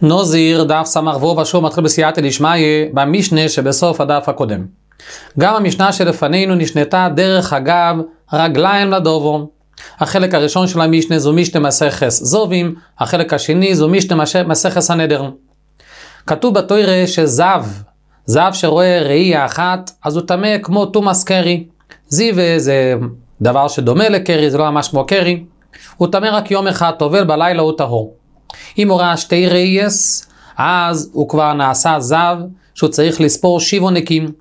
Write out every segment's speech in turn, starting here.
נוזיר דף סמ"ך וו ושוב מתחיל בסייעתא דשמיא במשנה שבסוף הדף הקודם. גם המשנה שלפנינו נשנתה דרך אגב רגליים לדובו. החלק הראשון של המשנה זו משנה מסכת זובים, החלק השני זו משנה מסכת סנהדרין. כתוב בתורה שזב שרואה ראייה אחת, אז הוא טמא כמו תומאס קרי. זיווה זה דבר שדומה לקרי, זה לא ממש כמו קרי. הוא טמא רק יום אחד, טובל בלילה הוא טהור. אם הוא ראה שתי ראייס, אז הוא כבר נעשה זב, שהוא צריך לספור 7 נקים.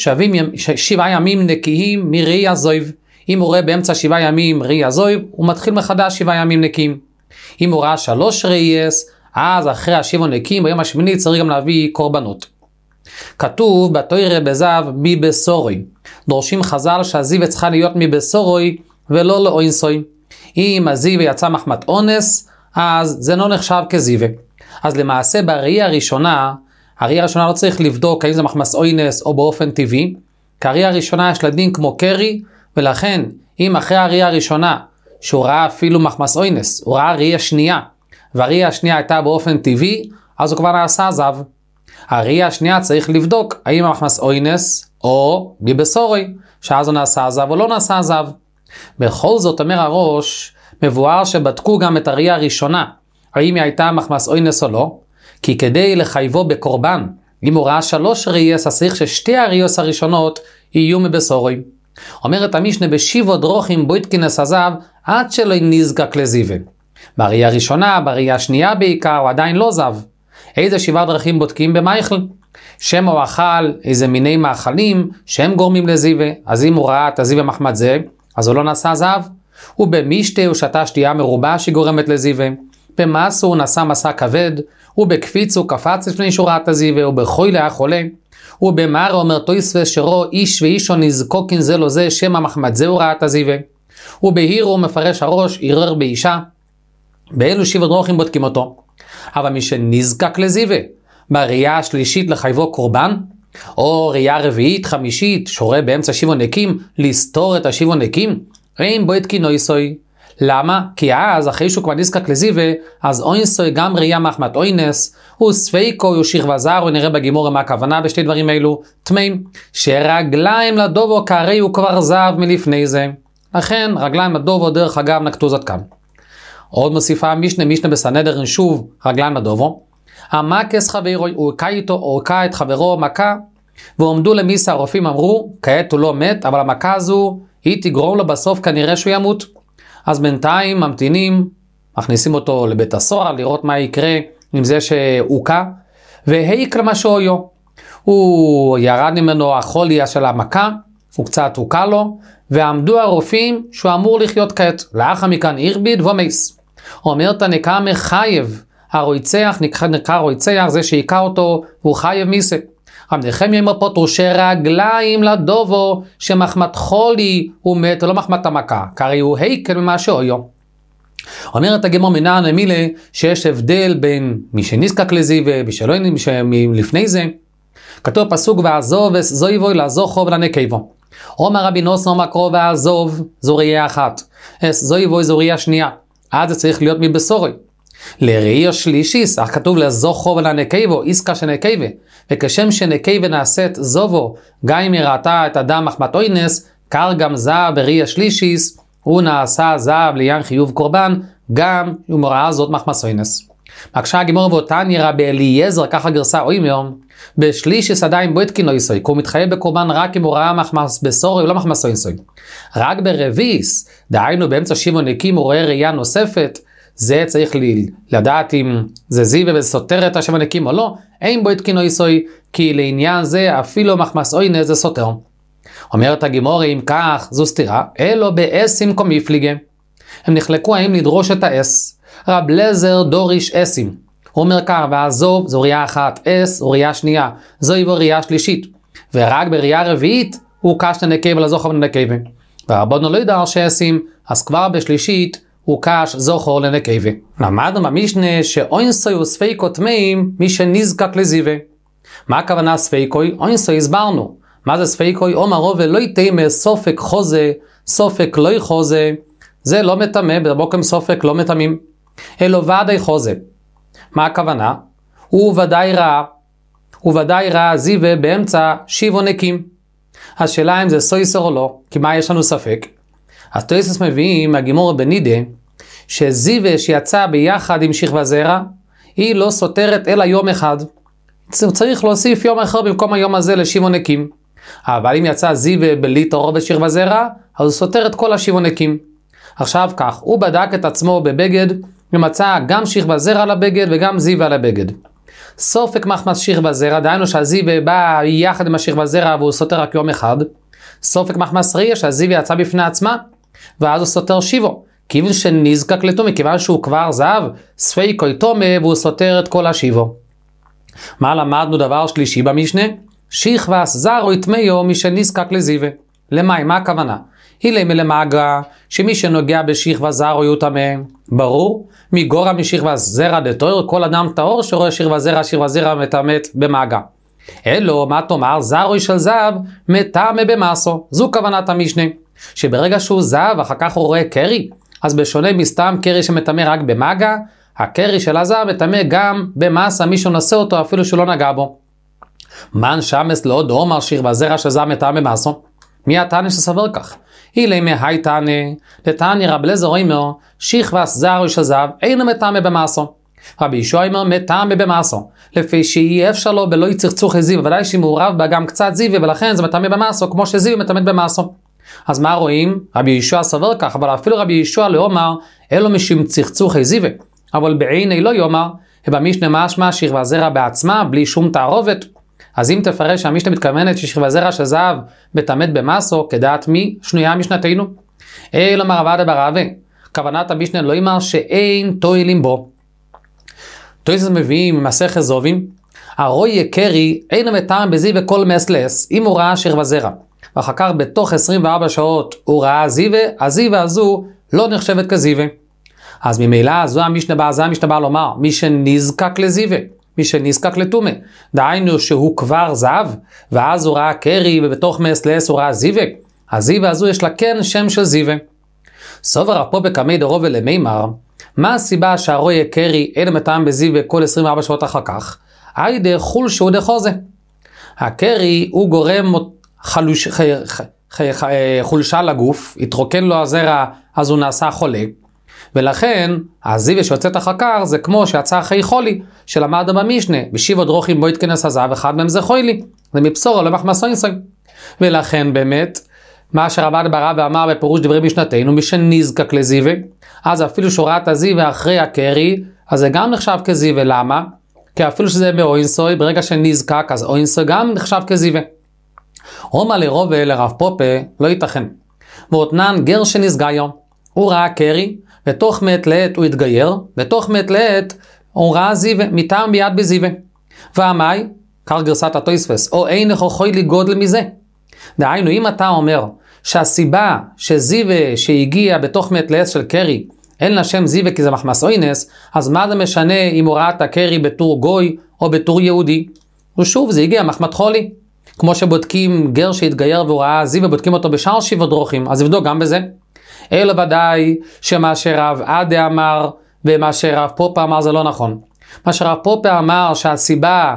7 ימים נקיים מראי זויב. אם הוא רואה באמצע 7 ימים ראי זויב, הוא מתחיל מחדש 7 ימים נקים. אם הוא ראה 3 ראייס, אז אחרי 7 נקים, ביום השמיני צריך גם להביא קורבנות. כתוב בתורה בזב מבשורוי. דורשים חז"ל שהזיווה צריכה להיות מבשורוי ולא לאוינסוי. אם הזיווה יצא מחמת אונס, אז זה לא נחשב כזיווה. אז למעשה בראייה הראשונה לא צריך לבדוק האם זה מחמס אונס או באופן טבעי, כי הראייה הראשונה יש לדין כמו קרי, ולכן אם אחרי הראייה הראשונה שהוא ראה אפילו מחמס אונס, הוא ראה ראייה שנייה, והראייה השנייה הייתה באופן טבעי, אז הוא כבר נעשה זב. הראייה השנייה צריך לבדוק האם מחמס אונס או בבשורוי, שאז הוא נעשה זב או לא נעשה זב. בכל זאת אומר הראש, מבואר שבדקו גם את הראייה הראשונה, האם היא הייתה מחמס אונס או לא, כי כדי לחייבו בקורבן, אם הוא ראה 3 ראייס, אז צריך ששתי הראייס הראשונות יהיו מבשורוי. אומרת המשנה בשיבו דרוכים בו יתכנס הזב, עד שלא נזקק לזיווה. בראייה הראשונה, בראייה השנייה בעיקר, הוא עדיין לא זב. איזה 7 דרכים בודקים במייכל? שם הוא אכל איזה מיני מאכלים שהם גורמים לזיווה, אז אם הוא ראה את הזיווה מחמת זה, אז הוא לא נעשה זב. ובמשתה הוא שתה שתייה מרובה שגורמת לזיווה. במסו הוא נשא מסע כבד, ובקפיץ הוא קפץ לפני שהוא ראה את הזיווה, ובחוילה היה חולה. ובמרא אומר תוספות שרו איש ואישו נזקוקין זה לא זה, שמא מחמת זה הוא ראה את הזיווה. ובהירו הוא מפרש הראש ערער באישה. באלו 7 דרכים בודקים אותו. אבל מי שנזקק לזיווה, בראייה השלישית לחייבו קורבן, או ראייה רביעית, חמישית, שורה באמצע 7 נקים, לסתור את 7 נקים, אין בו את כינויסוי. למה? כי אז, אחרי שהוא כבר נזקק לזיווה, אז אוינסוי גם ראייה מחמת אוינס, הוא ספיקו, הוא שכבה זר, ונראה בגימורה מה הכוונה בשתי דברים אלו, תמיים, שרגליים לדובו כהרי הוא כבר זב מלפני זה. לכן, רגליים לדובו דרך אגב נקטו זאת כאן. עוד מוסיפה משנה בסנהדרין שוב רגליים לדובו. המקס חברו, הוא הוכה את חברו מכה, ועומדו למיסה, הרופאים אמרו, כעת הוא לא מת, אבל המכה הזו, היא תגרום לו בסוף כנראה שהוא ימות. אז בינתיים ממתינים, מכניסים אותו לבית הסוהר, לראות מה יקרה עם זה שהוכה, והיק למשהו הוא ירד ממנו החוליה של המכה, הוא קצת הוכה לו, ועמדו הרופאים שהוא אמור לחיות כעת. לאחר מכאן הרביד ומייס. אומר תנקה מחייב, הרוצח נקרא רוצח, זה שהיכה אותו, הוא חייב מיסה. רב נחמיה אומר פה תרושי רגליים לדובו, שמחמת חולי הוא מת, ולא מחמת המכה, כי הוא היקל ממה שהיו. אומרת הגמרא מנן למילה, שיש הבדל בין מי שנזקק לזיווה, ושלא לפני זה. כתוב פסוק ועזוב זויבוי לעזוכו ולנקבו. אומר רבי נוסן אומר קרוב ועזוב, זו ראייה אחת. זויבוי זו ראייה שנייה. אז זה צריך להיות מבשורוי. לראייה שלישית, אך כתוב לזוכו ולנקבו, איסקה שנקבה. וכשם שנקבה נעשית זובו, גם אם היא ראתה את אדם מחמת אוינס, כך גם זב בראייה שלישית, הוא נעשה זב לעניין חיוב קורבן, גם אם הוא ראה זאת מחמס אוינס. מקשה הגמרא ואותן יראה באליעזר, ככה גרסה אוימר, בשלישית עדיין בו יתקין אויסוי, כי הוא מתחייב בקורבן רק אם הוא ראה מחמס בסורי ולא מחמס אוינסוי. רק ברביס, דהיינו באמצע 7 נקים הוא רואה ראייה נוספת, זה צריך לדעת אם זה זיווה וסותר את 7 נקים או לא, אין בו יתקין אויסוי, כי לעניין זה אפילו מחמס אוינס זה סותר. אומרת הגמרא אם כך זו סתירה, אלו באסים כמפליגה. הם נחלקו האם לדרוש את האס. רב לזר דוריש אסים. הוא אומר כך, ועזוב זו ראייה אחת, אס זו ראייה שנייה, זוהי ראייה שלישית. ורק בראייה רביעית הוא קש לנקבה לזוכר לנקבה. ורבנו לא ידע שאסים, אז כבר בשלישית הוא קש זוכר לנקבה. למדנו במשנה שאוינסוי וספיקו טמאים מי שנזקק לזיווה. מה הכוונה ספיקוי? אוינסוי הסברנו. מה זה ספיקוי? אומרו ולא יתאמה סופק חוזה, סופק לא יחוזה. זה לא מטמא, בבוקם סופק לא מטמאים. אלו ועדי חוזה. מה הכוונה? הוא ודאי ראה זיווה באמצע שיבו נקים. השאלה אם זה סויסר או לא, כי מה יש לנו ספק? אז תוספות מביאים מהגימור בנידה, שזיווה שיצא ביחד עם שכבה זרע, היא לא סותרת אלא יום אחד. צריך להוסיף יום אחר במקום היום הזה לשיבו נקים. אבל אם יצא זיווה בלי תורו בשכבה זרע, אז הוא סותר את כל השיבו נקים. עכשיו כך, הוא בדק את עצמו בבגד, ומצא גם שכבה זרע לבגד וגם זיווה לבגד. סופק מחמס שכבה זרע, דהיינו שהזיווה בא יחד עם השכבה זרע והוא סותר רק יום אחד. סופק מחמס ראיה שהזיווה יצא בפני עצמה, ואז הוא סותר שיבו. כיוון שנזקק לתומי, כיוון שהוא כבר זהב, ספיקוי תומי, והוא סותר את כל השיבו. מה למדנו דבר שלישי במשנה? שכבס זרו יטמאו מי שנזקק לזיווה. למה? מה הכוונה? הילי מלמגה שמי שנוגע בשכבה זרו יוטמא. ברור? מגורה משכבה זרע דתור, כל אדם טהור שרואה שכבה זרע מטמאת במגע. אלו, מה תאמר? זרוי של זהב מטמא במסו. זו כוונת המשנה. שברגע שהוא זהב, אחר כך הוא רואה קרי, אז בשונה מסתם קרי שמטמא רק במגע, הקרי של הזהב מטמא גם במסה, מי שנושא אותו אפילו שהוא לא נגע בו. מן שמס לא דומר שכבה זרע של זהב מטמא במסו. מי התנא שסבר כך? הילי מהי תנא, לתנא רב אליעזר אומר, שכבה זרע של זהב אינו מטמא במסו. רבי יהושע אומר מטמא במסו, לפי שאי אפשר לו בלא יצרצוך זיו, ודאי שמעורב בה גם קצת זיו, ולכן זה מטמא במסו, כמו שזיו מטמא במסו. אז מה רואים? רבי יהושע סבר כך, אבל אפילו רבי יהושע לא אומר, אלו משום צרצוך זיו, אבל בעיני לא יאמר, ובמשנה משמע שכבה זרע בעצמה, בלי שום תערובת. אז אם תפרש שהמשנה מתכוונת ששכבה זרע של זהב מטמאת במסו, כדעת מי? שנויה משנתנו. אלא מרבד ברבה, כוונת המשנה לא יאמר שאין תועלים בו. תוספות מביאים ממסכת זובים, הרוי קרי אין מטמא בזיו וכל מסלס, אם הוא ראה שכבה זרע, ואחר כך בתוך 24 שעות הוא ראה זיווה, הזיווה הזו לא נחשבת כזיווה. אז ממילא זו המשנה באה לומר, מי שנזקק לזיווה, מי שנזקק לטומא, דהיינו שהוא כבר זהב, ואז הוא ראה קרי ובתוך מסלס הוא ראה זיווה, הזיווה הזו יש לה כן שם של זיווה. סובר פה בקמי דרו ולמימר, מה הסיבה שהרוי קרי אין מטמא בזיווה כל 24 שעות אחר כך? היידה חולשו דחוזה. הקרי הוא גורם חולשה לגוף, התרוקן לו הזרע, אז הוא נעשה חולה, ולכן הזיווה שיוצאת אחר כך זה כמו שיצא אחרי חולי, שלמד במשנה, בשיבו דרוכים בו יתכנס הזהב, אחד מהם זה חולי, זה מבשורה לא מחמסו אינסוי. ולכן באמת, מה שרבד ברב ואמר בפירוש דברי משנתנו, מי שנזקק לזיווה, אז אפילו שורת הזיווה אחרי הקרי, אז זה גם נחשב כזיווה. למה? כי אפילו שזה מאוינסוי, ברגע שנזקק, אז אוינסוי גם נחשב כזיווה. רומא לרובה לרב פופה לא ייתכן. ואותנן גר שנסגיו, הוא ראה קרי, בתוך מת לעת הוא התגייר, בתוך מת לעת הוא ראה זיווה, מטעם ביד בזיווה. והמאי, כך גרסת התוספות, או אין יכוחוי לי גודל מזה. דהיינו, אם אתה אומר שהסיבה שזיווה שהגיע בתוך מת לעת של קרי, אין לה שם זיווה כי זה מחמס אוינס, אז מה זה משנה אם הוא ראה את הקרי בתור גוי או בתור יהודי? ושוב, זה הגיע מחמת חולי. כמו שבודקים גר שהתגייר והוא ראה זיווה, בודקים אותו בשאר שיבו דרוכים, אז יבדוק גם בזה. אלא ודאי שמה שרב עדה אמר ומה שרב פופה אמר זה לא נכון. מה שרב פופה אמר שהסיבה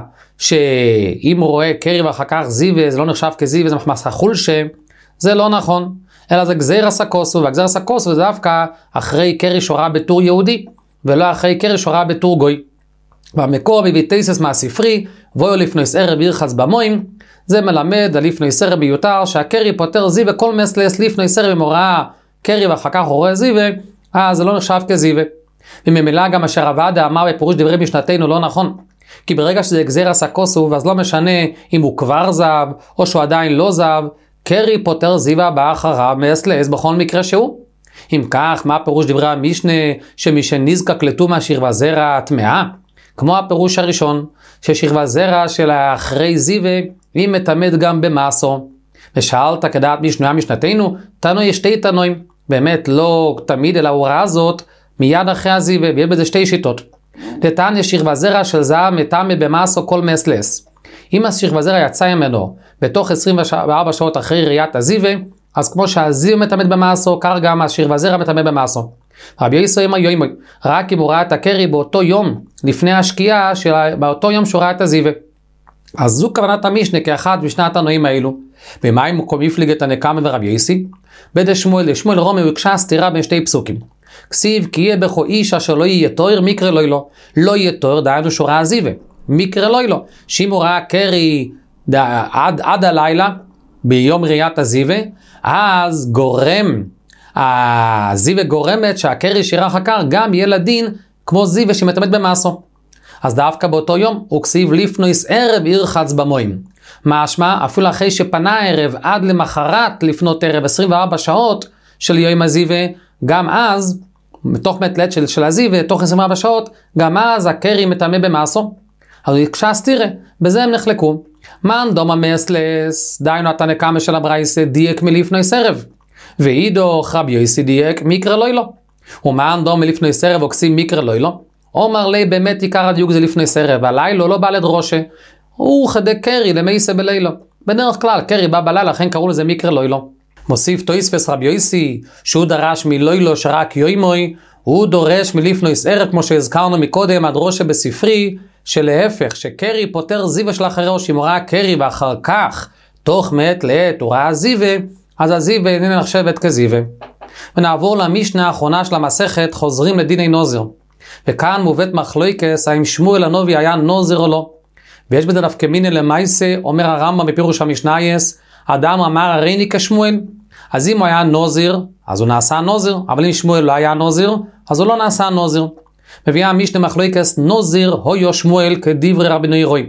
שאם הוא רואה קרי ואחר כך זיווה זה לא נחשב כזיווה, זה מחמס החולשה, זה לא נכון. אלא זה גזיר הסקוסו, והגזיר הסקוסו זה דווקא אחרי קרי שורה בתור יהודי, ולא אחרי קרי שורה בתור גוי. והמקור בביטייסס מהספרי, בואו לפנויס ערב ירחץ במוים, זה מלמד על לפנויס ערב ביותר, שהקרי פותר זיווה כל מסלס לפנויס ערב אם הוא ראה קרי ואחר כך הוא רואה זיווה, אז זה לא נחשב כזיווה. וממילא גם אשר רב עדה אמר בפירוש דברי משנתנו לא נכון. כי ברגע שזה גזיר הסקוסו, אז לא משנה אם הוא כבר זהב, או שהוא עדיין לא זהב, קרי פותר זיווה בא אחריו מסלס בכל מקרה שהוא. אם כך, מה פירוש דברי המשנה שמי שנזקק לטומאה שכבה זרע טמאה? כמו הפירוש הראשון, ששכבה זרע של אחרי זיווה היא מטמאת גם במעשו. ושאלת כדעת משנויה משנתנו, תנו יש שתי תנועים, באמת לא תמיד אלא ההוראה הזאת מיד אחרי הזיווה, ויש בזה שתי שיטות. לתניא שכבה זרע של זהב מטמא במעשו כל מסלס. אם השכבה זרע יצא ממנו בתוך 24 שעות אחרי ראיית הזיווה, אז כמו שהזיווה מטמאת במעשו, כך גם השכבה זרע מטמא במעשו. רבי יוסי אמר יוימוי, רק אם הוא ראה את הקרי באותו יום, לפני השקיעה, באותו יום שהוא ראה את הזיווה. אז זו כוונת המשנה כאחד משני התנועים האלו. ומה אם הוא כל מפליג את הנקמה ורבי יוסי? בדי שמואל, לשמואל רומי הוקשה סתירה בין שתי פסוקים. כסיב כי יהיה בכו איש אשר לא יהיה תואר מקרא לא ילו. לא יהיה תואר, דהיינו שהוא ראה זיווה. מקרא לא ילו. שאם הוא ראה קרי עד הלילה, ביום ראיית הזיווה, אז הזיווה גורמת שהקרי שירה חקר גם יהיה לדין כמו זיווה שמתמת במעשו. אז דווקא באותו יום הוא כסיב לפנויס ערב ירחץ במוים. משמע אפילו אחרי שפנה הערב עד למחרת לפנות ערב 24 שעות של יום הזיווה, גם אז מתוך מתלת של הזיווה תוך 24 שעות גם אז הקרי מתאמה במעשו. אז הוא יקשה סתירה, בזה הם נחלקו. מן דומה מסלס, דיינו התנא קמא של הברייסה דייק מלפנויס ערב, ואידו רבי יוסי דייק מקרא לא ילו. ומן דומה לפנויס ערב וכסיב מקרא לא ילו. אומר לי באמת עיקר הדיוק זה לפנויס ערב, הלילה לא בא לדרושה, הוא חדק קרי למייסה בלילו. בדרך כלל קרי בא בלילה, לכן קראו לזה מקרא לא ילו. מוסיף תויספס רבי יוסי שהוא דרש מלילו שרק יוימוי, הוא דורש מלפנויס ערב כמו שהזכרנו מקודם הדרושה בספרי, שלהפך שקרי פותר זיווה של אחריו, שאם הוא ראה קרי ואחר כך תוך מעת לעת הוא ראה זיווה, אז הזיווה איננה נחשבת כזיווה. ונעבור למשנה האחרונה של המסכת, חוזרים לדיני נוזר. וכאן מובאת מחלוקת האם שמואל הנביא היה נוזר או לא. ויש בזה נפקא מינה למעשה, אומר הרמב"ם בפירוש המשנייס, אדם אמר הריני כשמואל. אז אם הוא היה נוזר, אז הוא נעשה נוזר, אבל אם שמואל לא היה נוזר, אז הוא לא נעשה נוזר. מביאה המשנה מחלוקת נוזר הויו שמואל כדברי רבי נוירוי,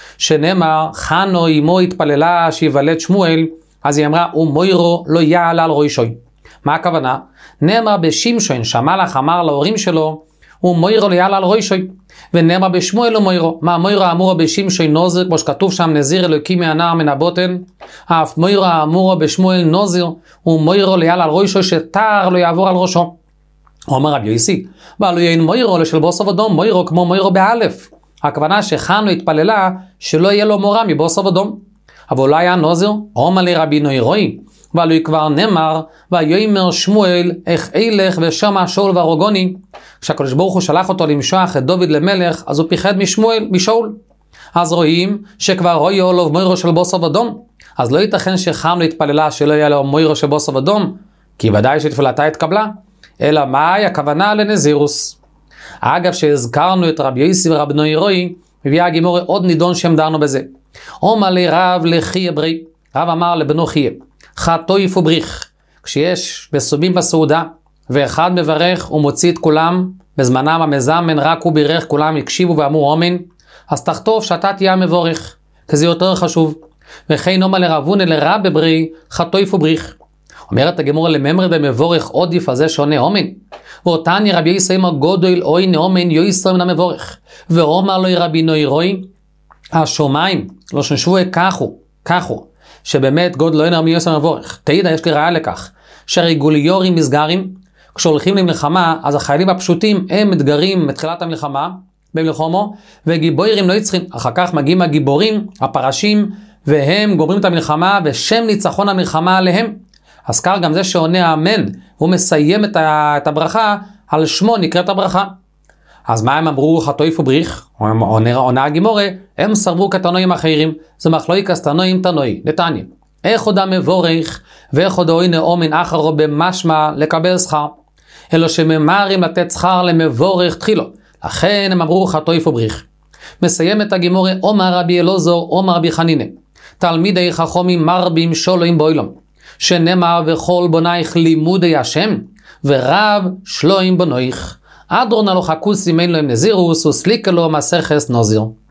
שנאמר חנו אמו התפללה שיוולד שמואל, אז היא אמרה ומוירו לא יעלה על ראשוי. מה הכוונה? נאמר בשמשון שהמלאך אמר להורים שלו ומוירו לא יעלה על ראשוי, ונאמר בשמואל ומוירו. מה מוירו אמורו בשמשון נוזר, כמו שכתוב שם נזיר אלוקים מהנער מן הבוטן, אף מוירו אמורו בשמואל נוזר ומוירו לא יעלה על ראשוי, שתער לא יעבור על ראשו. אומר רבי יוסי, ועלו יין מוירו לשל בוסו ודום, מוירו כמו מוירו באלף. הכוונה שחנו התפללה שלא יהיה לו מורה מבוסו ודום. אבל לא היה נוזר, אומר לי רבי נוירוי, ועלו כבר נאמר, ויאמר שמואל, איך אילך ושמע שאול והרוגוני. כשהקדוש ברוך הוא שלח אותו למשוח את דוד למלך, אז הוא פיחד משאול. אז רואים שכבר רויו לו מוירו של בוסו ודום. אז לא ייתכן שחנו התפללה שלא יהיה לו מוירו של בוסו ודום, כי ודאי שתפילתה התקבלה. אלא מהי הכוונה לנזירוס. אגב שהזכרנו את רבי יוסי ורבי נוירוי, מביאה הגימורה עוד נידון שהם דרנו בזה. אומר לי רב לחיה ברי, רב אמר לבנו חיה, חטויף ובריך, כשיש בסובים בסעודה, ואחד מברך ומוציא את כולם, בזמנם המזמן רק הוא בירך, כולם הקשיבו ואמרו אמן, אז תחטוף שאתה תהיה מבורך, כי זה יותר חשוב. וכן אומר לרבונה לרב בברי, חטויף ובריך. אומרת הגמורה לממר במבורך עודיף הזה שונה אומן. ואותני רבי יוסי אמר גודל אוי נאומן יויסר מן המבורך. ואומר לו רבי נוירוי, השומיים לא שנשבו ככו, שבאמת גודל אוי נאומן יויסר מן המבורך. תהידה יש לי ראיה לכך, שהרגוליורים מסגרים, כשהולכים למלחמה, אז החיילים הפשוטים הם מתגרים מתחילת המלחמה, במלחומו, וגיבורים לא יצחים. אחר כך מגיעים הגיבורים, הפרשים, והם גומרים את המלחמה, ושם ניצחון המלחמה עליהם. אז כך גם זה שעונה אמן, הוא מסיים את הברכה, על שמו נקראת הברכה. אז מה הם אמרו חטויף ובריך? עונה הגימורה, הם סרבו כתנועים אחרים, זה מחלוקת תנועים תנועי, נתניה. איך עוד המבורך, ואיך עוד אוי נאומן אחרו במשמע לקבל שכר. אלו שממרים לתת שכר למבורך תחילו, לכן הם אמרו חטויף ובריך. מסיים את הגימורה, אומר רבי אלעזר, אומר רבי חנינא, תלמידי חכמים מרבים שולוים באוילום. שנאמר וכל בונייך לימודי השם, ורב שלוים בנויך. אדרון הלוך הכוסים אין להם נזירוס, וסליקה לו מסכת נוזיר.